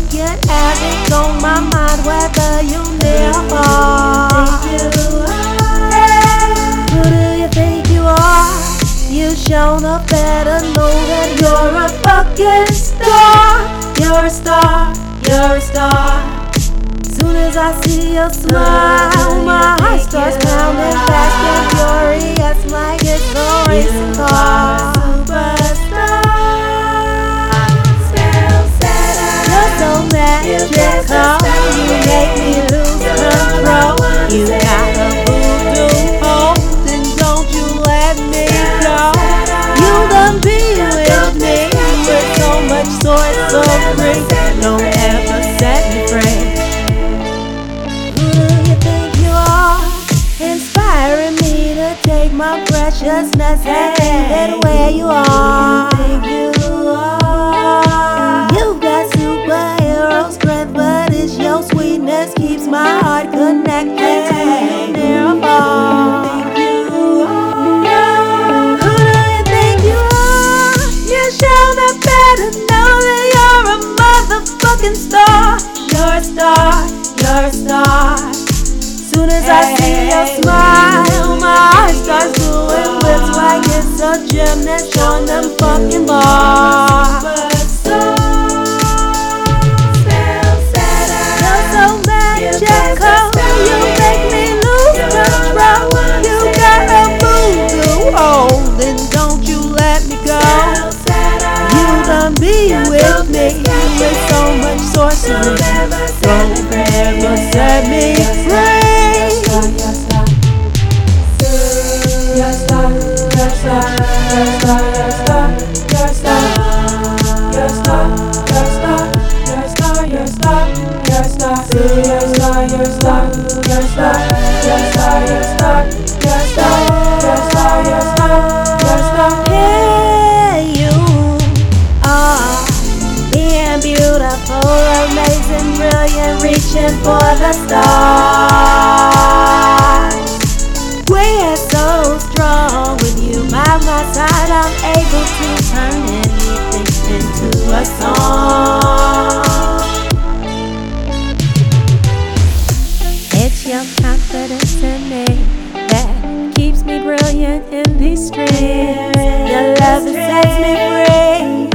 wreaking havoc on my mind, whether you near or far. Who do you think you are? You shown up better know that you're a fucking star. You're a star, you're a star. Soon as I see your smile, my heart starts pounding fast and furious like it's a racing car. You're so magical, you make me lose control. You got a voodoo hold, and don't you let me go. You done be with me with so much sorcery. Don't ever set me free. Who do you think you are? Inspiring me to take my preciousness and leave it where you are. You've got superhero strength, but it's your sweetness keeps my heart connected to you near or far. Who do you think you are? You shown up better know that you're a motherfucking star. You're a star, you're a star. Soon as I see your smile, my heart starts doing whips like it's a gymnast on them fucking bars. You're so magical, you make me lose control. You got a voodoo hold, and don't you let me go. You done be with me with so much sorcery. Don't ever set me free. Beautiful, amazing, brilliant, reaching for the stars. We're so strong with you by my side. I'm able to turn anything into a song. It's your confidence in me that keeps me brilliant in these streets. Your love that sets me free.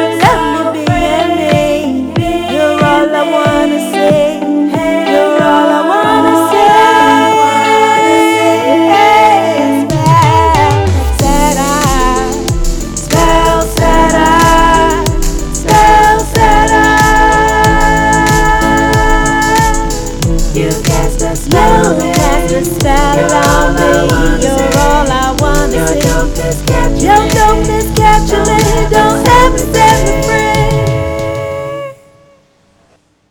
You spell on me, you're all I wanna see. Your dopeness capture me, don't ever set me free.